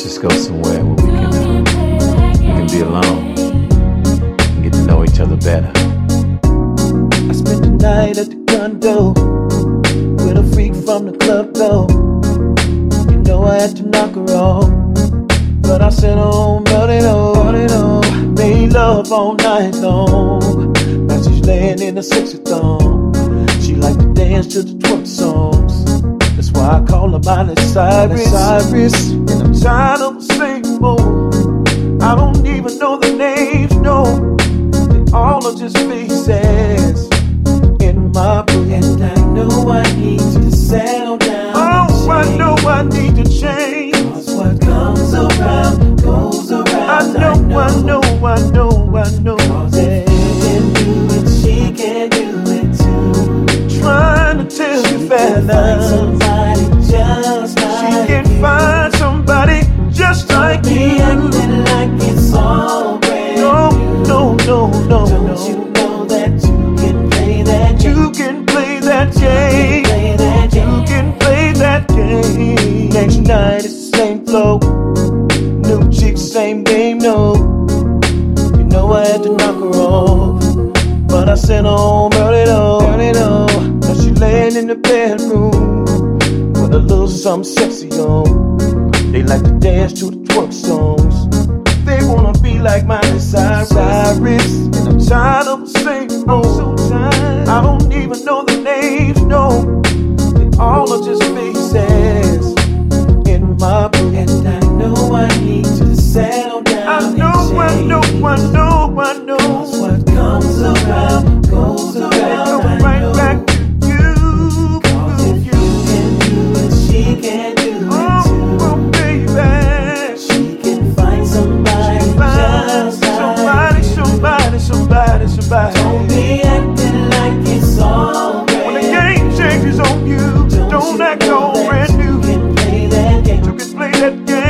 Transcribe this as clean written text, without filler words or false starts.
let's just go somewhere where we can be alone and get to know each other better. I spent the night at the condo with a freak from the club though. You know I had to knock her off, but I sent her home, melted on. Made love all night long. Now she's laying in a sexy thong. She like to dance to the twerk songs. That's why I call her Miley Cyrus. And I'm tired of the same old. I don't even know the names, no. They all are just faces in my book. And I know I need to settle down. Oh, I know I need to change. Cause what comes around goes around. I know. Cause if you can do it, she can do it too. Trying to tell you fellas, she can find somebody just like me. Acting like it's all brand new. No. Don't you know that you can play that game? You can play that game. You can play that game. Next night it's the same flow. New chick, same game, no. You know I had to knock her off, but I sent her home early though. Now she laying in the bedroom with a little something sexy on. They like to dance to the twerk songs. They wanna be like Miley Cyrus. And I'm tired of the same old. I don't even know the names, no. They all are just faces in my book. And I know I need to settle down. I know. Cause what comes around goes around. I right know. Back to you. Cause if you can do it, she can do it too. Oh, baby. She can find somebody just like somebody. Don't be acting like it's all brand. When the game changes on you, don't act all brand new. You can play that game.